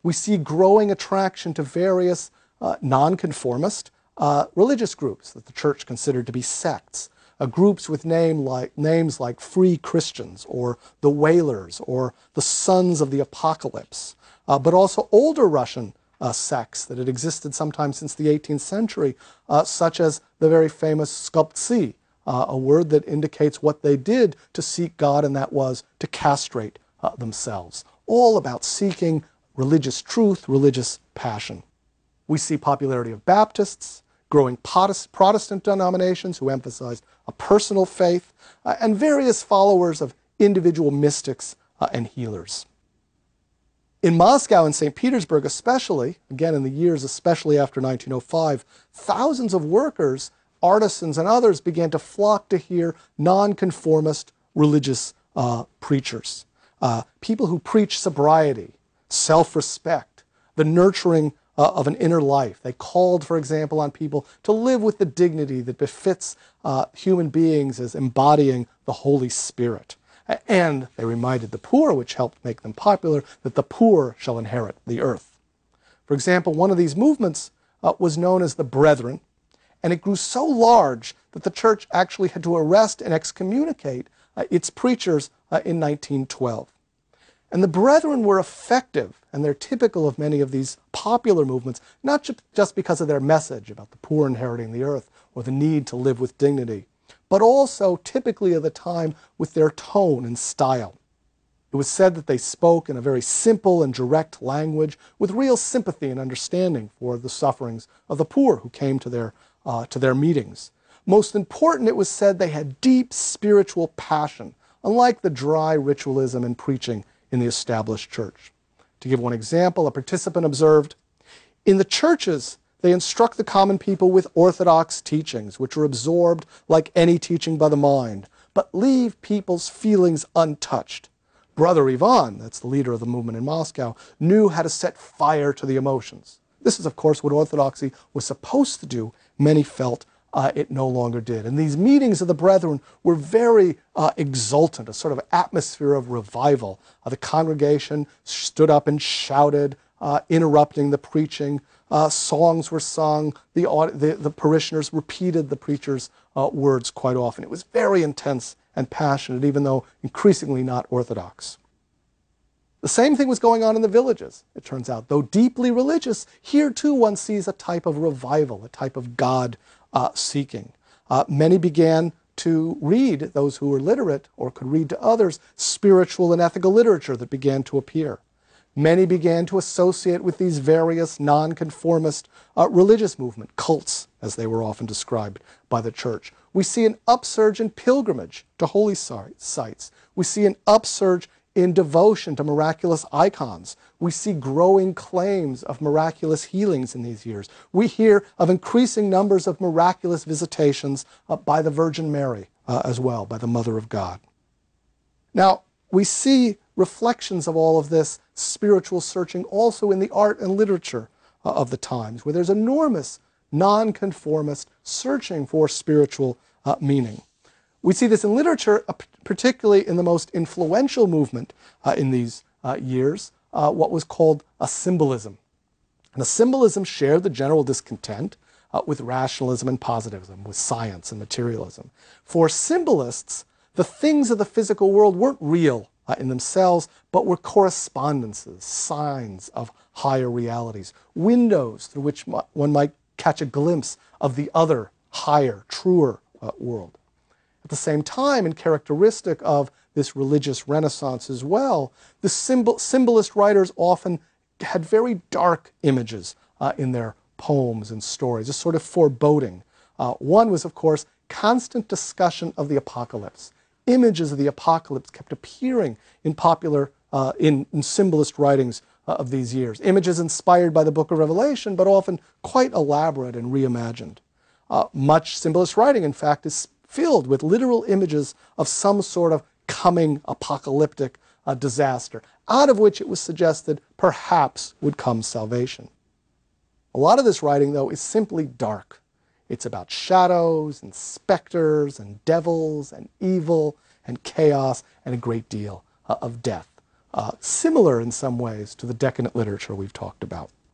We see growing attraction to various nonconformist religious groups that the church considered to be sects, groups with names like Free Christians or the Whalers or the Sons of the Apocalypse, but also older Russian sects that had existed sometime since the 18th century, such as the very famous Skoptsi, a word that indicates what they did to seek God, and that was to castrate themselves. All about seeking religious truth, religious passion. We see popularity of Baptists, growing Protestant denominations who emphasized a personal faith, and various followers of individual mystics and healers. In Moscow and St. Petersburg especially, again in the years especially after 1905, thousands of workers, artisans, and others began to flock to hear nonconformist religious preachers. People who preach sobriety, self-respect, the nurturing of an inner life. They called, for example, on people to live with the dignity that befits human beings as embodying the Holy Spirit. And they reminded the poor, which helped make them popular, that the poor shall inherit the earth. For example, one of these movements was known as the Brethren, and it grew so large that the church actually had to arrest and excommunicate its preachers in 1912. And the Brethren were effective, and they're typical of many of these popular movements, not just because of their message about the poor inheriting the earth or the need to live with dignity, but also typically of the time with their tone and style. It was said that they spoke in a very simple and direct language with real sympathy and understanding for the sufferings of the poor who came to their meetings. Most important, it was said they had deep spiritual passion, unlike the dry ritualism and preaching in the established church. To give one example, a participant observed, "In the churches, they instruct the common people with orthodox teachings, which are absorbed like any teaching by the mind, but leave people's feelings untouched. Brother Ivan," that's the leader of the movement in Moscow, "knew how to set fire to the emotions." This is, of course, what orthodoxy was supposed to do. Many felt it no longer did. And these meetings of the Brethren were very exultant, a sort of atmosphere of revival. The congregation stood up and shouted, interrupting the preaching. Songs were sung. The parishioners repeated the preacher's words quite often. It was very intense and passionate, even though increasingly not orthodox. The same thing was going on in the villages, it turns out. Though deeply religious, here too one sees a type of revival, a type of God seeking. Many began to read, those who were literate or could read to others, spiritual and ethical literature that began to appear. Many began to associate with these various nonconformist religious movement, cults, as they were often described by the church. We see an upsurge in pilgrimage to holy sites. We see an upsurge in devotion to miraculous icons. We see growing claims of miraculous healings in these years. We hear of increasing numbers of miraculous visitations by the Virgin Mary as well, by the Mother of God. Now, we see reflections of all of this spiritual searching also in the art and literature of the times, where there's enormous nonconformist searching for spiritual meaning. We see this in literature, particularly in the most influential movement in these years, what was called a symbolism. And the symbolism shared the general discontent with rationalism and positivism, with science and materialism. For symbolists, the things of the physical world weren't real in themselves, but were correspondences, signs of higher realities, windows through which one might catch a glimpse of the other, higher, truer world. At the same time, and characteristic of this religious renaissance as well, the symbolist writers often had very dark images in their poems and stories, a sort of foreboding. One was, of course, constant discussion of the apocalypse. Images of the apocalypse kept appearing in popular, in symbolist writings of these years. Images inspired by the book of Revelation, but often quite elaborate and reimagined. Much symbolist writing, in fact, is filled with literal images of some sort of coming apocalyptic disaster, out of which it was suggested perhaps would come salvation. A lot of this writing, though, is simply dark. It's about shadows and specters and devils and evil and chaos and a great deal of death. similar in some ways to the decadent literature we've talked about.